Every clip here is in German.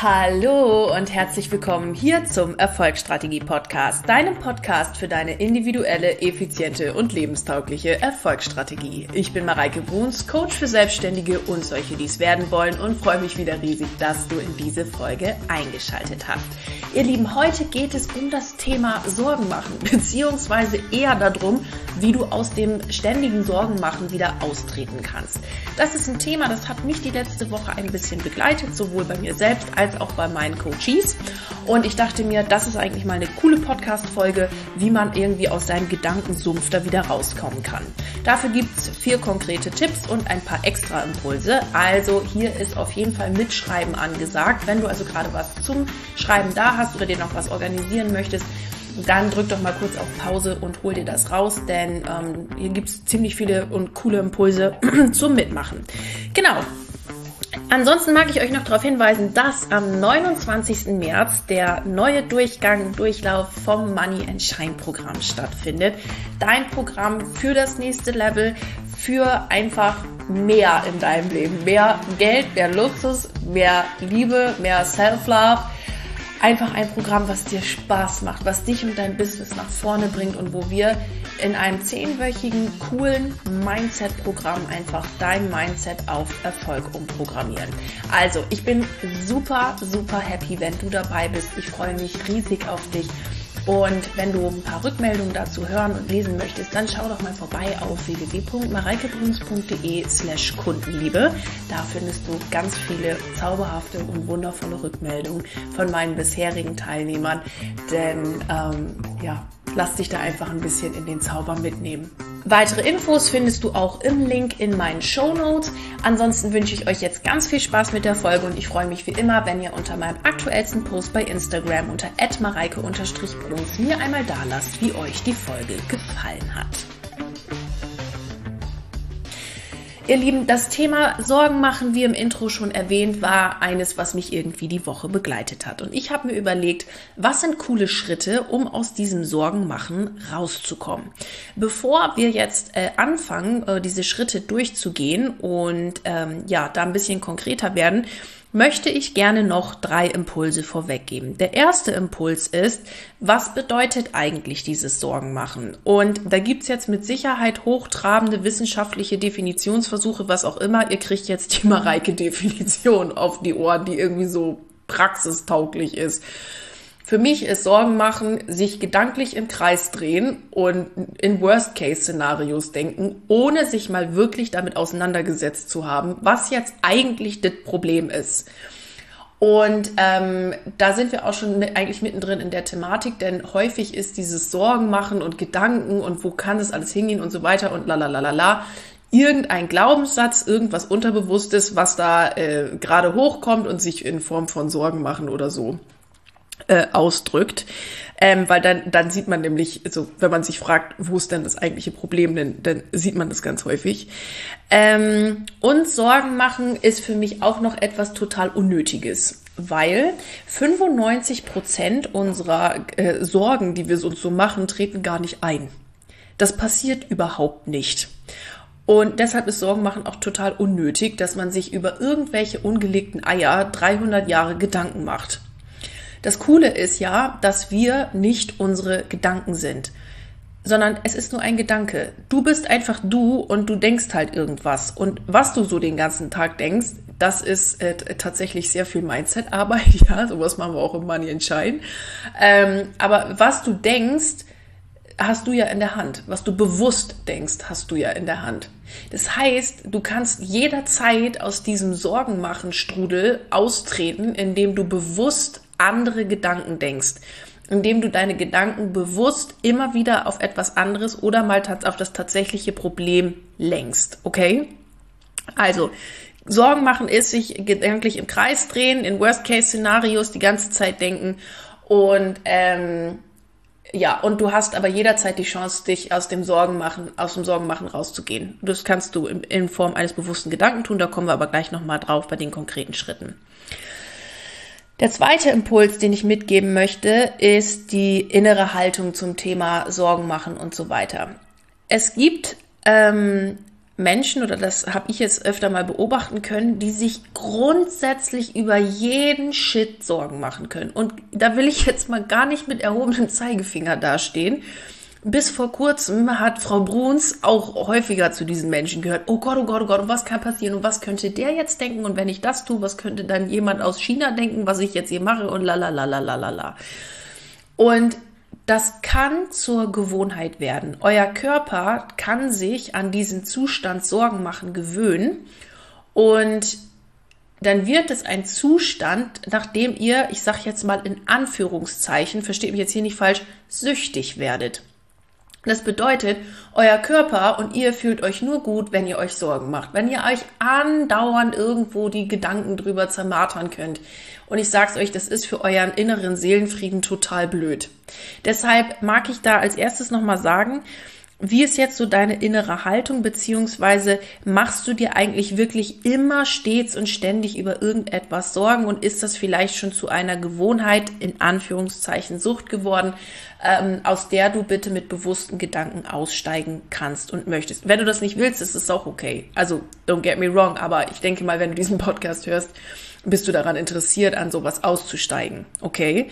Hallo und herzlich willkommen hier zum Erfolgsstrategie-Podcast, deinem Podcast für deine individuelle, effiziente und lebenstaugliche Erfolgsstrategie. Ich bin Mareike Bruns, Coach für Selbstständige und solche, die es werden wollen, und freue mich wieder riesig, dass du in diese Folge eingeschaltet hast. Ihr Lieben, heute geht es um das Thema Sorgen machen, beziehungsweise eher darum, wie du aus dem ständigen Sorgenmachen wieder austreten kannst. Das ist ein Thema, das hat mich die letzte Woche ein bisschen begleitet, sowohl bei mir selbst als auch bei meinen Coaches. Und ich dachte mir, das ist eigentlich mal eine coole Podcast-Folge, wie man irgendwie aus seinem Gedankensumpf da wieder rauskommen kann. Dafür gibt's 4 konkrete Tipps und ein paar extra Impulse. Also hier ist auf jeden Fall Mitschreiben angesagt. Wenn du also gerade was zum Schreiben da hast oder dir noch was organisieren möchtest, dann drück doch mal kurz auf Pause und hol dir das raus, denn hier gibt's ziemlich viele und coole Impulse zum Mitmachen. Genau. Ansonsten mag ich euch noch darauf hinweisen, dass am 29. März der neue Durchlauf vom Money and Shine Programm stattfindet. Dein Programm für das nächste Level, für einfach mehr in deinem Leben. Mehr Geld, mehr Luxus, mehr Liebe, mehr Self-Love. Einfach ein Programm, was dir Spaß macht, was dich und dein Business nach vorne bringt und wo wir in einem 10-wöchigen, coolen Mindset-Programm einfach dein Mindset auf Erfolg umprogrammieren. Also, ich bin super, super happy, wenn du dabei bist. Ich freue mich riesig auf dich. Und wenn du ein paar Rückmeldungen dazu hören und lesen möchtest, dann schau doch mal vorbei auf www.mareikebruns.de/Kundenliebe. Da findest du ganz viele zauberhafte und wundervolle Rückmeldungen von meinen bisherigen Teilnehmern. Denn lass dich da einfach ein bisschen in den Zauber mitnehmen. Weitere Infos findest du auch im Link in meinen Shownotes. Ansonsten wünsche ich euch jetzt ganz viel Spaß mit der Folge und ich freue mich wie immer, wenn ihr unter meinem aktuellsten Post bei Instagram unter @mareike_bruns mir einmal da lasst, wie euch die Folge gefallen hat. Ihr Lieben, das Thema Sorgen machen, wie im Intro schon erwähnt, war eines, was mich irgendwie die Woche begleitet hat. Und ich habe mir überlegt, was sind coole Schritte, um aus diesem Sorgenmachen rauszukommen. Bevor wir jetzt anfangen, diese Schritte durchzugehen und da ein bisschen konkreter werden, möchte ich gerne noch 3 Impulse vorweggeben. Der erste Impuls ist, was bedeutet eigentlich dieses Sorgenmachen? Und da gibt's jetzt mit Sicherheit hochtrabende wissenschaftliche Definitionsversuche, was auch immer. Ihr kriegt jetzt die Mareike-Definition auf die Ohren, die irgendwie so praxistauglich ist. Für mich ist Sorgen machen, sich gedanklich im Kreis drehen und in Worst-Case-Szenarios denken, ohne sich mal wirklich damit auseinandergesetzt zu haben, was jetzt eigentlich das Problem ist. Und da sind wir auch schon eigentlich mittendrin in der Thematik, denn häufig ist dieses Sorgen machen und Gedanken und wo kann das alles hingehen und so weiter und lalalala, irgendein Glaubenssatz, irgendwas Unterbewusstes, was da gerade hochkommt und sich in Form von Sorgen machen oder so ausdrückt, weil dann sieht man nämlich, so wenn man sich fragt, wo ist denn das eigentliche Problem, dann sieht man das ganz häufig. Und Sorgen machen ist für mich auch noch etwas total Unnötiges, weil 95% unserer Sorgen, die wir uns so machen, treten gar nicht ein. Das passiert überhaupt nicht. Und deshalb ist Sorgen machen auch total unnötig, dass man sich über irgendwelche ungelegten Eier 300 Jahre Gedanken macht. Das Coole ist ja, dass wir nicht unsere Gedanken sind, sondern es ist nur ein Gedanke. Du bist einfach du und du denkst halt irgendwas. Und was du so den ganzen Tag denkst, das ist tatsächlich sehr viel Mindset-Arbeit. Ja, sowas machen wir auch im Money and Shine. Aber was du denkst, hast du ja in der Hand. Was du bewusst denkst, hast du ja in der Hand. Das heißt, du kannst jederzeit aus diesem Sorgenmachen-Strudel austreten, indem du bewusst andere Gedanken denkst, indem du deine Gedanken bewusst immer wieder auf etwas anderes oder mal auf das tatsächliche Problem lenkst, okay? Also, Sorgen machen ist sich gedanklich im Kreis drehen, in Worst-Case-Szenarios die ganze Zeit denken und und du hast aber jederzeit die Chance, dich aus dem Sorgenmachen rauszugehen. Das kannst du in Form eines bewussten Gedanken tun, da kommen wir aber gleich nochmal drauf bei den konkreten Schritten. Der zweite Impuls, den ich mitgeben möchte, ist die innere Haltung zum Thema Sorgen machen und so weiter. Es gibt Menschen, oder das habe ich jetzt öfter mal beobachten können, die sich grundsätzlich über jeden Shit Sorgen machen können. Und da will ich jetzt mal gar nicht mit erhobenem Zeigefinger dastehen. Bis vor kurzem hat Frau Bruns auch häufiger zu diesen Menschen gehört. Oh Gott, oh Gott, oh Gott, und was kann passieren? Und was könnte der jetzt denken? Und wenn ich das tue, was könnte dann jemand aus China denken, was ich jetzt hier mache? Und la. Und das kann zur Gewohnheit werden. Euer Körper kann sich an diesen Zustand Sorgen machen gewöhnen und dann wird es ein Zustand, nachdem ihr, ich sage jetzt mal in Anführungszeichen, versteht mich jetzt hier nicht falsch, süchtig werdet. Das bedeutet, euer Körper und ihr fühlt euch nur gut, wenn ihr euch Sorgen macht, wenn ihr euch andauernd irgendwo die Gedanken drüber zermartern könnt. Und ich sag's euch, das ist für euren inneren Seelenfrieden total blöd. Deshalb mag ich da als erstes nochmal sagen, wie ist jetzt so deine innere Haltung, beziehungsweise machst du dir eigentlich wirklich immer stets und ständig über irgendetwas Sorgen und ist das vielleicht schon zu einer Gewohnheit, in Anführungszeichen Sucht geworden, aus der du bitte mit bewussten Gedanken aussteigen kannst und möchtest. Wenn du das nicht willst, ist es auch okay. Also, don't get me wrong, aber ich denke mal, wenn du diesen Podcast hörst, bist du daran interessiert, an sowas auszusteigen, okay?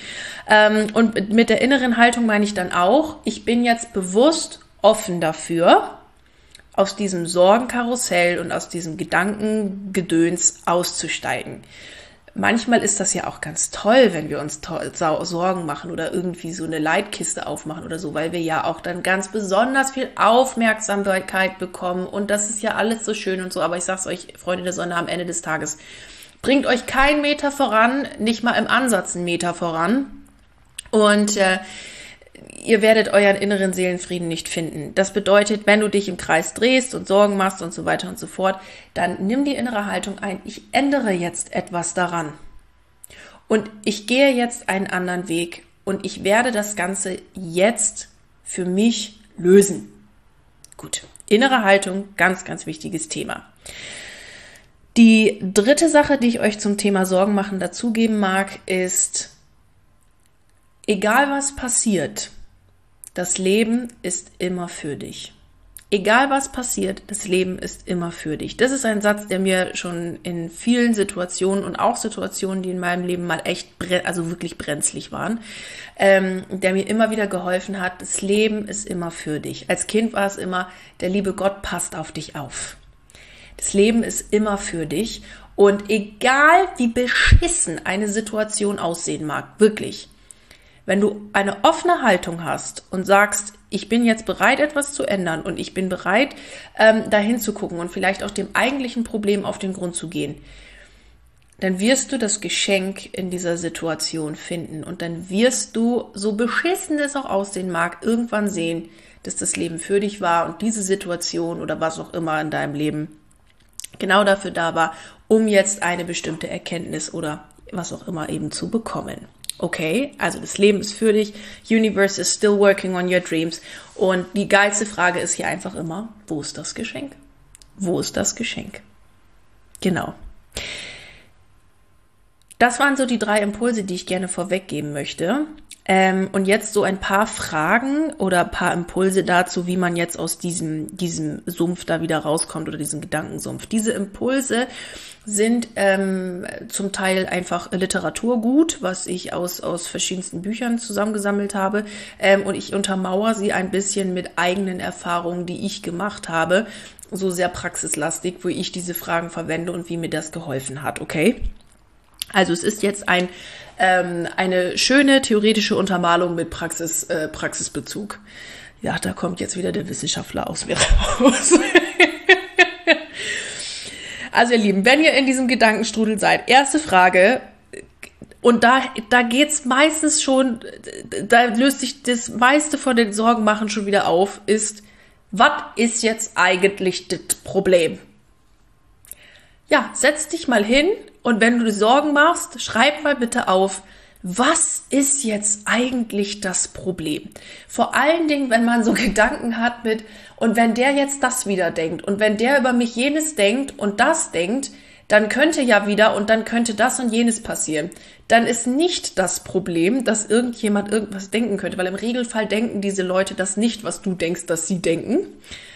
Und mit der inneren Haltung meine ich dann auch, ich bin jetzt bewusst offen dafür, aus diesem Sorgenkarussell und aus diesem Gedankengedöns auszusteigen. Manchmal ist das ja auch ganz toll, wenn wir uns Sorgen machen oder irgendwie so eine Leidkiste aufmachen oder so, weil wir ja auch dann ganz besonders viel Aufmerksamkeit bekommen und das ist ja alles so schön und so, aber ich sag's euch, Freunde der Sonne, am Ende des Tages bringt euch kein Meter voran, nicht mal im Ansatz einen Meter voran und ihr werdet euren inneren Seelenfrieden nicht finden. Das bedeutet, wenn du dich im Kreis drehst und Sorgen machst und so weiter und so fort, dann nimm die innere Haltung ein. Ich ändere jetzt etwas daran. Und ich gehe jetzt einen anderen Weg. Und ich werde das Ganze jetzt für mich lösen. Gut, innere Haltung, ganz, ganz wichtiges Thema. Die dritte Sache, die ich euch zum Thema Sorgen machen dazugeben mag, ist, egal was passiert, das Leben ist immer für dich. Egal was passiert, das Leben ist immer für dich. Das ist ein Satz, der mir schon in vielen Situationen und auch Situationen, die in meinem Leben mal echt, also wirklich brenzlig waren, der mir immer wieder geholfen hat. Das Leben ist immer für dich. Als Kind war es immer, der liebe Gott passt auf dich auf. Das Leben ist immer für dich. Und egal wie beschissen eine Situation aussehen mag, wirklich, wenn du eine offene Haltung hast und sagst, ich bin jetzt bereit, etwas zu ändern und ich bin bereit, dahin zu gucken und vielleicht auch dem eigentlichen Problem auf den Grund zu gehen, dann wirst du das Geschenk in dieser Situation finden und dann wirst du, so beschissen es auch aussehen mag, irgendwann sehen, dass das Leben für dich war und diese Situation oder was auch immer in deinem Leben genau dafür da war, um jetzt eine bestimmte Erkenntnis oder was auch immer eben zu bekommen. Okay, also das Leben ist für dich, Universe is still working on your dreams und die geilste Frage ist hier einfach immer, wo ist das Geschenk? Wo ist das Geschenk? Genau. Das waren so die 3 Impulse, die ich gerne vorweggeben möchte. Und jetzt so ein paar Fragen oder ein paar Impulse dazu, wie man jetzt aus diesem Sumpf da wieder rauskommt oder diesem Gedankensumpf. Diese Impulse sind zum Teil einfach Literaturgut, was ich aus verschiedensten Büchern zusammengesammelt habe. Und ich untermauere sie ein bisschen mit eigenen Erfahrungen, die ich gemacht habe. So sehr praxislastig, wo ich diese Fragen verwende und wie mir das geholfen hat, okay? Also es ist jetzt eine schöne theoretische Untermalung mit Praxisbezug. Ja, da kommt jetzt wieder der Wissenschaftler aus mir raus. Also ihr Lieben, wenn ihr in diesem Gedankenstrudel seid, erste Frage, und da geht's meistens schon, da löst sich das meiste von den Sorgen machen schon wieder auf, ist, was ist jetzt eigentlich das Problem? Ja, setz dich mal hin und wenn du dir Sorgen machst, schreib mal bitte auf, was ist jetzt eigentlich das Problem? Vor allen Dingen, wenn man so Gedanken hat mit, und wenn der jetzt das wieder denkt und wenn der über mich jenes denkt und das denkt, dann könnte ja wieder und dann könnte das und jenes passieren. Dann ist nicht das Problem, dass irgendjemand irgendwas denken könnte, weil im Regelfall denken diese Leute das nicht, was du denkst, dass sie denken.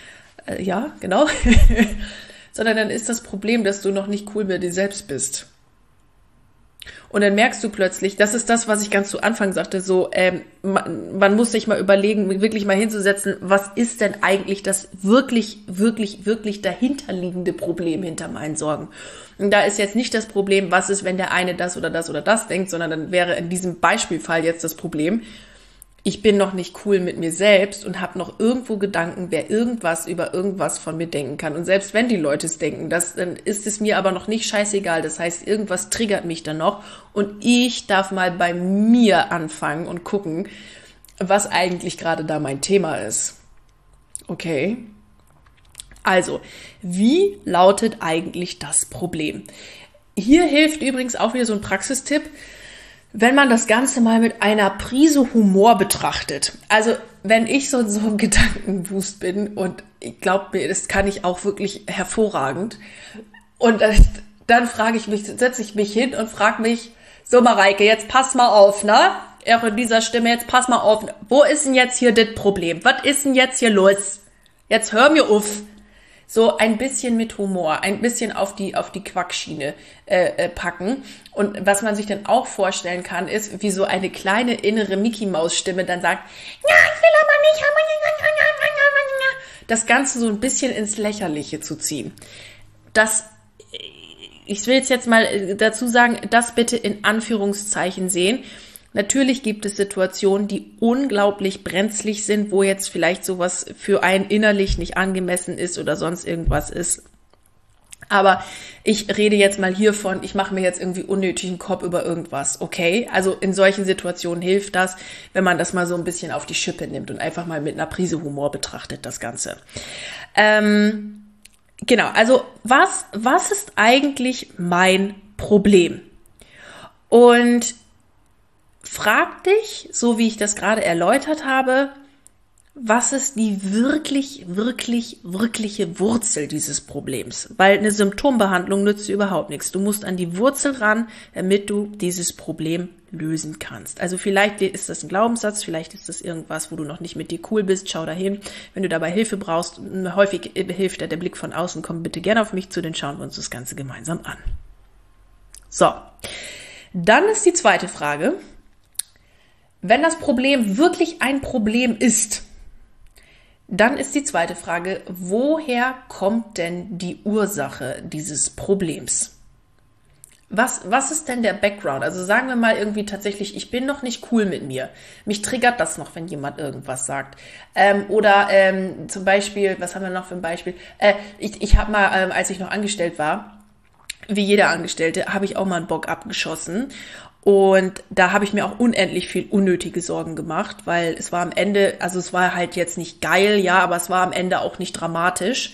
Ja, genau. Sondern dann ist das Problem, dass du noch nicht cool mit dir selbst bist. Und dann merkst du plötzlich, das ist das, was ich ganz zu Anfang sagte, so, man muss sich mal überlegen, wirklich mal hinzusetzen, was ist denn eigentlich das wirklich dahinterliegende Problem hinter meinen Sorgen? Und da ist jetzt nicht das Problem, was ist, wenn der eine das oder das denkt, sondern dann wäre in diesem Beispielfall jetzt das Problem, ich bin noch nicht cool mit mir selbst und habe noch irgendwo Gedanken, wer irgendwas über irgendwas von mir denken kann. Und selbst wenn die Leute es denken, dann ist es mir aber noch nicht scheißegal. Das heißt, irgendwas triggert mich dann noch und ich darf mal bei mir anfangen und gucken, was eigentlich gerade da mein Thema ist. Okay? Also, wie lautet eigentlich das Problem? Hier hilft übrigens auch wieder so ein Praxistipp, wenn man das Ganze mal mit einer Prise Humor betrachtet. Also wenn ich so ein Gedankenboost bin und ich glaube mir, das kann ich auch wirklich hervorragend. Und dann setze ich mich hin und frage mich, so Mareike, jetzt pass mal auf, ne? Auch in dieser Stimme, jetzt pass mal auf. Wo ist denn jetzt hier das Problem? Was ist denn jetzt hier los? Jetzt hör mir auf. So ein bisschen mit Humor, ein bisschen auf die Quackschiene packen. Und was man sich dann auch vorstellen kann, ist, wie so eine kleine innere Mickey-Maus-Stimme dann sagt, ja, ich will aber nicht. Das Ganze so ein bisschen ins Lächerliche zu ziehen. Ich will jetzt mal dazu sagen, das bitte in Anführungszeichen sehen. Natürlich gibt es Situationen, die unglaublich brenzlig sind, wo jetzt vielleicht sowas für einen innerlich nicht angemessen ist oder sonst irgendwas ist. Aber ich rede jetzt mal hiervon, ich mache mir jetzt irgendwie unnötigen Kopf über irgendwas, okay? Also in solchen Situationen hilft das, wenn man das mal so ein bisschen auf die Schippe nimmt und einfach mal mit einer Prise Humor betrachtet, das Ganze. Genau, also was ist eigentlich mein Problem? Und frag dich, so wie ich das gerade erläutert habe, was ist die wirkliche Wurzel dieses Problems? Weil eine Symptombehandlung nützt dir überhaupt nichts. Du musst an die Wurzel ran, damit du dieses Problem lösen kannst. Also vielleicht ist das ein Glaubenssatz, vielleicht ist das irgendwas, wo du noch nicht mit dir cool bist. Schau dahin. Wenn du dabei Hilfe brauchst, häufig hilft der Blick von außen, komm bitte gerne auf mich zu, dann schauen wir uns das Ganze gemeinsam an. So, dann ist die zweite Frage. Wenn das Problem wirklich ein Problem ist, dann ist die zweite Frage, woher kommt denn die Ursache dieses Problems? Was ist denn der Background? Also sagen wir mal irgendwie tatsächlich, ich bin noch nicht cool mit mir. Mich triggert das noch, wenn jemand irgendwas sagt. Oder zum Beispiel, was haben wir noch für ein Beispiel? Ich habe mal, als ich noch angestellt war, wie jeder Angestellte, habe ich auch mal einen Bock abgeschossen. Und da habe ich mir auch unendlich viel unnötige Sorgen gemacht, weil es war am Ende, also es war halt jetzt nicht geil, ja, aber es war am Ende auch nicht dramatisch.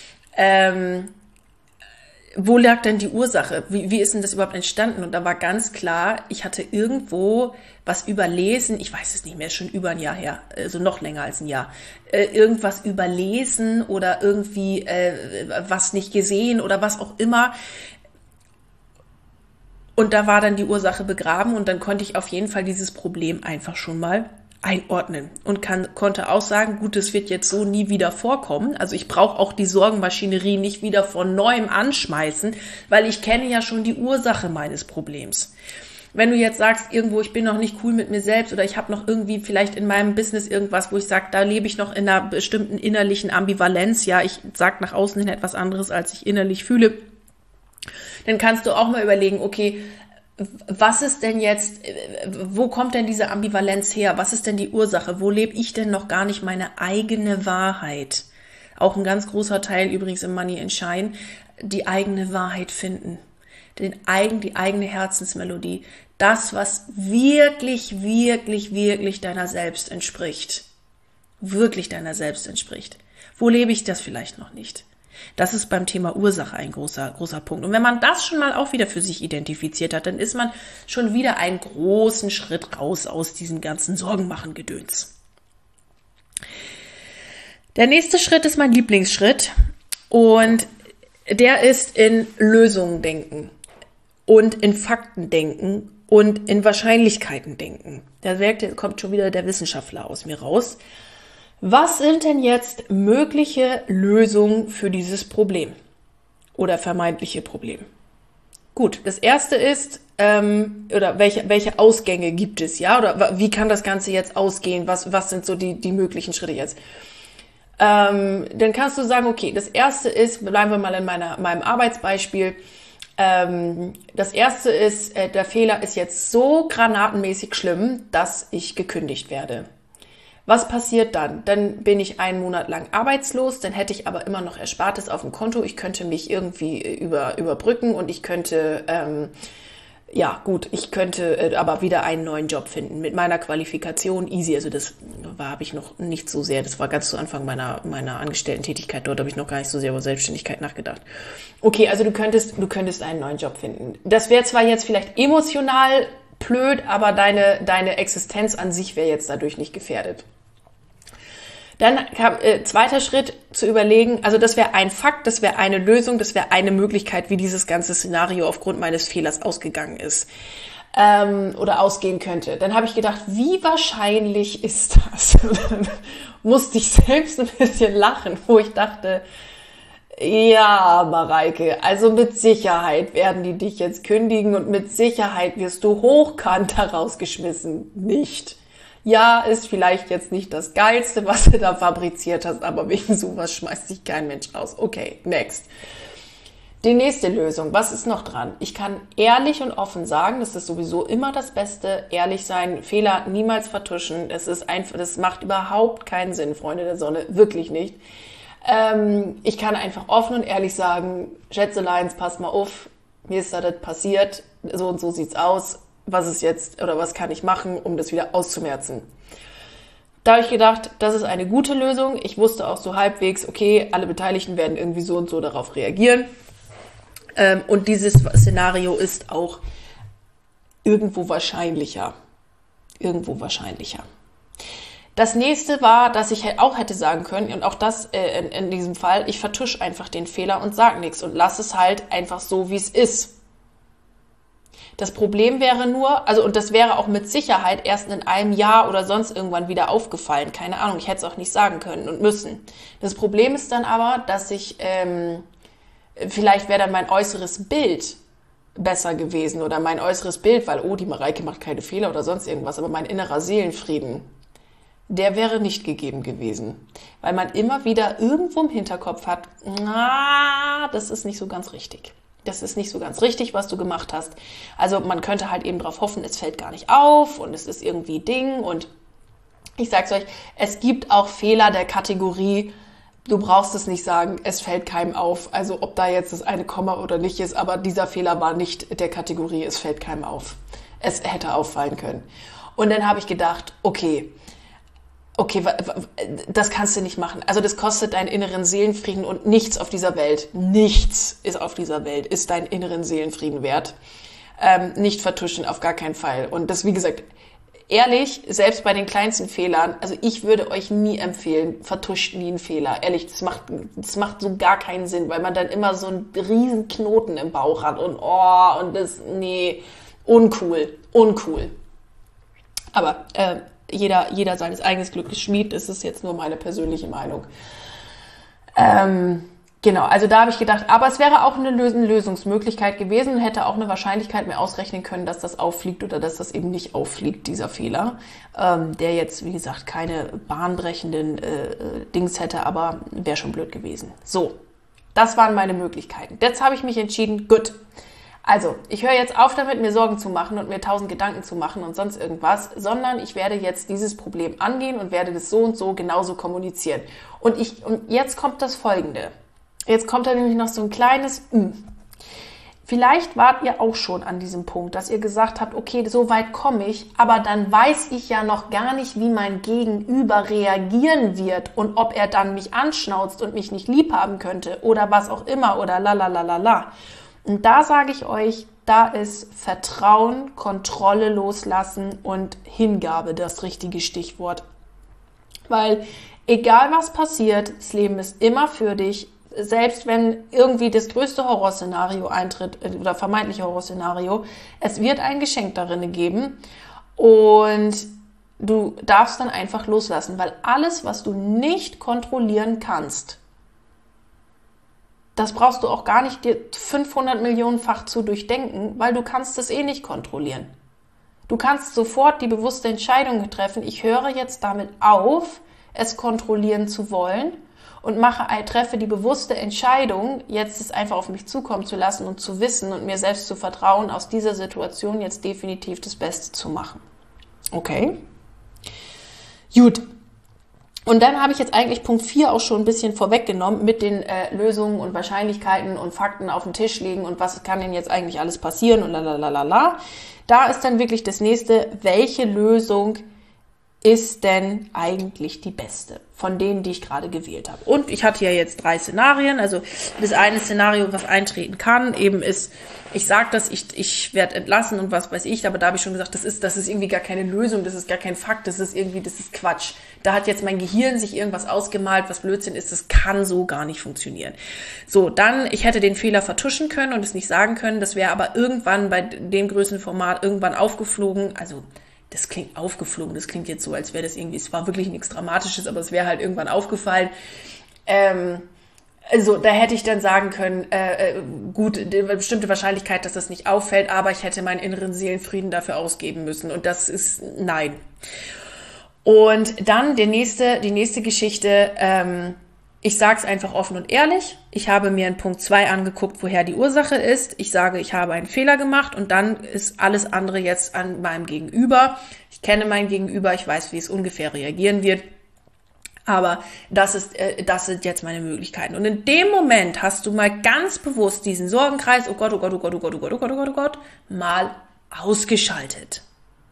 Wo lag denn die Ursache? Wie ist denn das überhaupt entstanden? Und da war ganz klar, ich hatte irgendwo was überlesen, ich weiß es nicht mehr, ist schon über ein Jahr her, also noch länger als ein Jahr, irgendwas überlesen oder irgendwie was nicht gesehen oder was auch immer. Und da war dann die Ursache begraben und dann konnte ich auf jeden Fall dieses Problem einfach schon mal einordnen und konnte auch sagen, gut, das wird jetzt so nie wieder vorkommen. Also ich brauche auch die Sorgenmaschinerie nicht wieder von neuem anschmeißen, weil ich kenne ja schon die Ursache meines Problems. Wenn du jetzt sagst, irgendwo, ich bin noch nicht cool mit mir selbst oder ich habe noch irgendwie vielleicht in meinem Business irgendwas, wo ich sage, da lebe ich noch in einer bestimmten innerlichen Ambivalenz, ja, ich sage nach außen hin etwas anderes, als ich innerlich fühle, dann kannst du auch mal überlegen, okay, was ist denn jetzt, wo kommt denn diese Ambivalenz her? Was ist denn die Ursache? Wo lebe ich denn noch gar nicht meine eigene Wahrheit? Auch ein ganz großer Teil übrigens im Money and Shine, die eigene Wahrheit finden. Die eigene Herzensmelodie. Das, was wirklich deiner selbst entspricht. Wirklich deiner selbst entspricht. Wo lebe ich das vielleicht noch nicht? Das ist beim Thema Ursache ein großer Punkt. Und wenn man das schon mal auch wieder für sich identifiziert hat, dann ist man schon wieder einen großen Schritt raus aus diesem ganzen Sorgenmachen-Gedöns. Der nächste Schritt ist mein Lieblingsschritt und der ist in Lösungen denken und in Fakten denken und in Wahrscheinlichkeiten denken. Da kommt schon wieder der Wissenschaftler aus mir raus. Was sind denn jetzt mögliche Lösungen für dieses Problem oder vermeintliche Problem? Gut, das erste ist, oder welche Ausgänge gibt es, ja? Oder wie kann das Ganze jetzt ausgehen? Was sind so die möglichen Schritte jetzt? Dann kannst du sagen, okay, das erste ist, bleiben wir mal in meinem Arbeitsbeispiel. Das erste ist, der Fehler ist jetzt so granatenmäßig schlimm, dass ich gekündigt werde. Was passiert dann? Dann bin ich einen Monat lang arbeitslos, dann hätte ich aber immer noch Erspartes auf dem Konto. Ich könnte mich irgendwie überbrücken und ich könnte, ich könnte aber wieder einen neuen Job finden. Mit meiner Qualifikation easy. Also das habe ich noch nicht so sehr. Das war ganz zu Anfang meiner Angestellten-Tätigkeit. Dort habe ich noch gar nicht so sehr über Selbstständigkeit nachgedacht. Okay, also du könntest einen neuen Job finden. Das wäre zwar jetzt vielleicht emotional blöd, aber deine Existenz an sich wäre jetzt dadurch nicht gefährdet. Dann kam zweiter Schritt zu überlegen, also das wäre ein Fakt, das wäre eine Lösung, das wäre eine Möglichkeit, wie dieses ganze Szenario aufgrund meines Fehlers ausgegangen ist oder ausgehen könnte. Dann habe ich gedacht, wie wahrscheinlich ist das? Dann musste ich selbst ein bisschen lachen, wo ich dachte, ja, Mareike, also mit Sicherheit werden die dich jetzt kündigen und mit Sicherheit wirst du hochkant herausgeschmissen. Nicht. Ja, ist vielleicht jetzt nicht das Geilste, was du da fabriziert hast, aber wegen sowas schmeißt sich kein Mensch raus. Okay, next. Die nächste Lösung, was ist noch dran? Ich kann ehrlich und offen sagen, das ist sowieso immer das Beste, ehrlich sein, Fehler niemals vertuschen. Das macht überhaupt keinen Sinn, Freunde der Sonne, wirklich nicht. Ich kann einfach offen und ehrlich sagen, Schätzeleins, passt mal auf, mir ist das passiert, so und so sieht's aus, was ist jetzt oder was kann ich machen, um das wieder auszumerzen. Da habe ich gedacht, das ist eine gute Lösung. Ich wusste auch so halbwegs, okay, alle Beteiligten werden irgendwie so und so darauf reagieren. Und dieses Szenario ist auch irgendwo wahrscheinlicher. Irgendwo wahrscheinlicher. Das nächste war, dass ich auch hätte sagen können, und auch das in diesem Fall, ich vertusche einfach den Fehler und sage nichts und lasse es halt einfach so, wie es ist. Das Problem wäre nur, und das wäre auch mit Sicherheit erst in einem Jahr oder sonst irgendwann wieder aufgefallen. Keine Ahnung, ich hätte es auch nicht sagen können und müssen. Das Problem ist dann aber, dass vielleicht wäre dann mein äußeres Bild besser gewesen oder mein äußeres Bild, weil, die Mareike macht keine Fehler oder sonst irgendwas, aber mein innerer Seelenfrieden, der wäre nicht gegeben gewesen. Weil man immer wieder irgendwo im Hinterkopf hat, das ist nicht so ganz richtig. Das ist nicht so ganz richtig, was du gemacht hast. Also man könnte halt eben darauf hoffen, es fällt gar nicht auf und es ist irgendwie Ding. Und ich sag's euch, es gibt auch Fehler der Kategorie, du brauchst es nicht sagen, es fällt keinem auf. Also ob da jetzt das eine Komma oder nicht ist, aber dieser Fehler war nicht der Kategorie, es fällt keinem auf. Es hätte auffallen können. Und dann habe ich gedacht, okay, das kannst du nicht machen. Also das kostet deinen inneren Seelenfrieden und nichts auf dieser Welt, nichts ist auf dieser Welt, ist deinen inneren Seelenfrieden wert. Nicht vertuschen, auf gar keinen Fall. Und das, wie gesagt, ehrlich, selbst bei den kleinsten Fehlern, also ich würde euch nie empfehlen, vertuscht nie einen Fehler. Ehrlich, das macht so gar keinen Sinn, weil man dann immer so einen riesen Knoten im Bauch hat und uncool. Aber jeder seines eigenes Glückes Schmied, das ist jetzt nur meine persönliche Meinung. Genau, also da habe ich gedacht, aber es wäre auch eine Lösungsmöglichkeit gewesen und hätte auch eine Wahrscheinlichkeit mir ausrechnen können, dass das auffliegt oder dass das eben nicht auffliegt, dieser Fehler, der jetzt, wie gesagt, keine bahnbrechenden Dings hätte, aber wäre schon blöd gewesen. So, das waren meine Möglichkeiten. Jetzt habe ich mich entschieden, gut. Also, ich höre jetzt auf damit, mir Sorgen zu machen und mir 1000 Gedanken zu machen und sonst irgendwas, sondern ich werde jetzt dieses Problem angehen und werde das so und so genauso kommunizieren. Und jetzt kommt das Folgende. Jetzt kommt da nämlich noch so ein kleines Vielleicht wart ihr auch schon an diesem Punkt, dass ihr gesagt habt, okay, so weit komme ich, aber dann weiß ich ja noch gar nicht, wie mein Gegenüber reagieren wird und ob er dann mich anschnauzt und mich nicht lieb haben könnte oder was auch immer oder la. Und da sage ich euch, da ist Vertrauen, Kontrolle loslassen und Hingabe das richtige Stichwort. Weil egal was passiert, das Leben ist immer für dich. Selbst wenn irgendwie das größte Horrorszenario eintritt oder vermeintliche Horrorszenario, es wird ein Geschenk darin geben und du darfst dann einfach loslassen, weil alles, was du nicht kontrollieren kannst, das brauchst du auch gar nicht dir 500 Millionenfach zu durchdenken, weil du kannst es eh nicht kontrollieren. Du kannst sofort die bewusste Entscheidung treffen, ich höre jetzt damit auf, es kontrollieren zu wollen und treffe die bewusste Entscheidung, jetzt es einfach auf mich zukommen zu lassen und zu wissen und mir selbst zu vertrauen, aus dieser Situation jetzt definitiv das Beste zu machen. Okay? Gut. Und dann habe ich jetzt eigentlich Punkt 4 auch schon ein bisschen vorweggenommen mit den Lösungen und Wahrscheinlichkeiten und Fakten auf den Tisch legen und was kann denn jetzt eigentlich alles passieren und lalalala. Da ist dann wirklich das nächste, welche Lösung ist denn eigentlich die beste von denen, die ich gerade gewählt habe. Und ich hatte ja jetzt 3 Szenarien, also das eine Szenario, was eintreten kann, eben ist, ich sage das, ich werde entlassen und was weiß ich, aber da habe ich schon gesagt, das ist irgendwie gar keine Lösung, das ist gar kein Fakt, das ist Quatsch. Da hat jetzt mein Gehirn sich irgendwas ausgemalt, was Blödsinn ist, das kann so gar nicht funktionieren. So, dann, ich hätte den Fehler vertuschen können und es nicht sagen können, das wäre aber irgendwann bei dem Größenformat irgendwann aufgeflogen, also das klingt aufgeflogen, das klingt jetzt so, als wäre das irgendwie, es war wirklich nichts Dramatisches, aber es wäre halt irgendwann aufgefallen. Also da hätte ich dann sagen können, gut, eine bestimmte Wahrscheinlichkeit, dass das nicht auffällt, aber ich hätte meinen inneren Seelenfrieden dafür ausgeben müssen und das ist nein. Und dann die nächste Geschichte, ich sage es einfach offen und ehrlich. Ich habe mir in Punkt 2 angeguckt, woher die Ursache ist. Ich sage, ich habe einen Fehler gemacht und dann ist alles andere jetzt an meinem Gegenüber. Ich kenne mein Gegenüber, ich weiß, wie es ungefähr reagieren wird. Aber das sind jetzt meine Möglichkeiten. Und in dem Moment hast du mal ganz bewusst diesen Sorgenkreis, oh Gott, oh Gott, oh Gott, oh Gott, oh Gott, oh Gott, oh Gott, oh Gott, mal ausgeschaltet.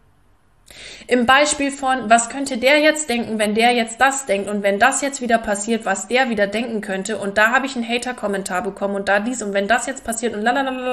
Im Beispiel von, was könnte der jetzt denken, wenn der jetzt das denkt und wenn das jetzt wieder passiert, was der wieder denken könnte und da habe ich einen Hater-Kommentar bekommen und da dies und wenn das jetzt passiert und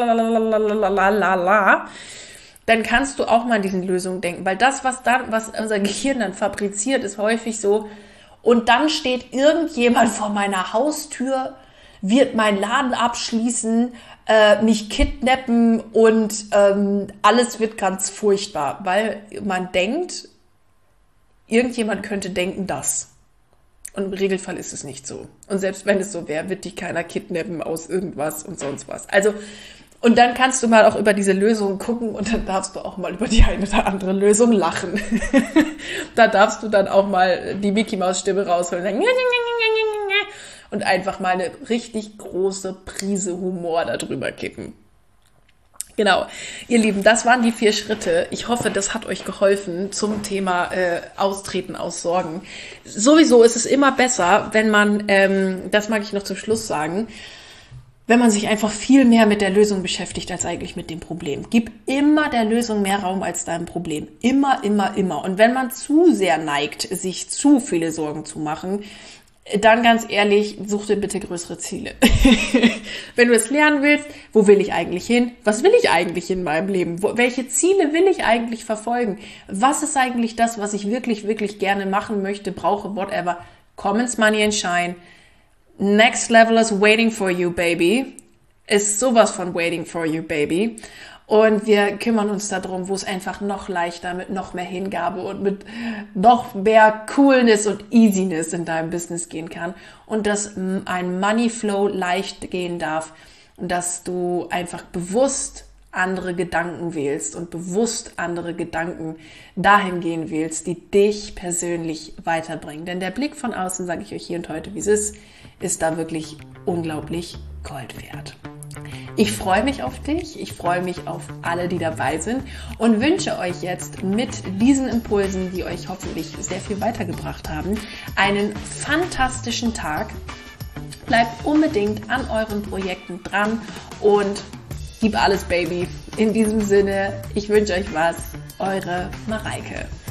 lalalala, dann kannst du auch mal an diesen Lösungen denken, weil das, was unser Gehirn dann fabriziert, ist häufig so und dann steht irgendjemand vor meiner Haustür, wird meinen Laden abschließen, mich kidnappen und alles wird ganz furchtbar, weil man denkt, irgendjemand könnte denken das. Und im Regelfall ist es nicht so. Und selbst wenn es so wäre, wird dich keiner kidnappen aus irgendwas und sonst was. Also, und dann kannst du mal auch über diese Lösung gucken und dann darfst du auch mal über die eine oder andere Lösung lachen. Da darfst du dann auch mal die Mickey-Maus-Stimme rausholen und sagen, und einfach mal eine richtig große Prise Humor darüber kippen. Genau, ihr Lieben, das waren die 4 Schritte. Ich hoffe, das hat euch geholfen zum Thema Austreten aus Sorgen. Sowieso ist es immer besser, wenn man, das mag ich noch zum Schluss sagen, wenn man sich einfach viel mehr mit der Lösung beschäftigt als eigentlich mit dem Problem. Gib immer der Lösung mehr Raum als deinem Problem. Immer, immer, immer. Und wenn man zu sehr neigt, sich zu viele Sorgen zu machen, dann ganz ehrlich, such dir bitte größere Ziele. Wenn du es lernen willst, wo will ich eigentlich hin? Was will ich eigentlich in meinem Leben? Welche Ziele will ich eigentlich verfolgen? Was ist eigentlich das, was ich wirklich, wirklich gerne machen möchte, brauche, whatever? Komm ins Money and Shine. Next level is waiting for you, baby. Ist sowas von waiting for you, baby. Und wir kümmern uns darum, wo es einfach noch leichter, mit noch mehr Hingabe und mit noch mehr Coolness und Easiness in deinem Business gehen kann. Und dass ein Money Flow leicht gehen darf. Und dass du einfach bewusst andere Gedanken wählst und bewusst andere Gedanken dahin gehen wählst, die dich persönlich weiterbringen. Denn der Blick von außen, sage ich euch hier und heute, wie es ist da wirklich unglaublich Gold wert. Ich freue mich auf dich, ich freue mich auf alle, die dabei sind und wünsche euch jetzt mit diesen Impulsen, die euch hoffentlich sehr viel weitergebracht haben, einen fantastischen Tag. Bleibt unbedingt an euren Projekten dran und gib alles, Baby. In diesem Sinne, ich wünsche euch was. Eure Mareike.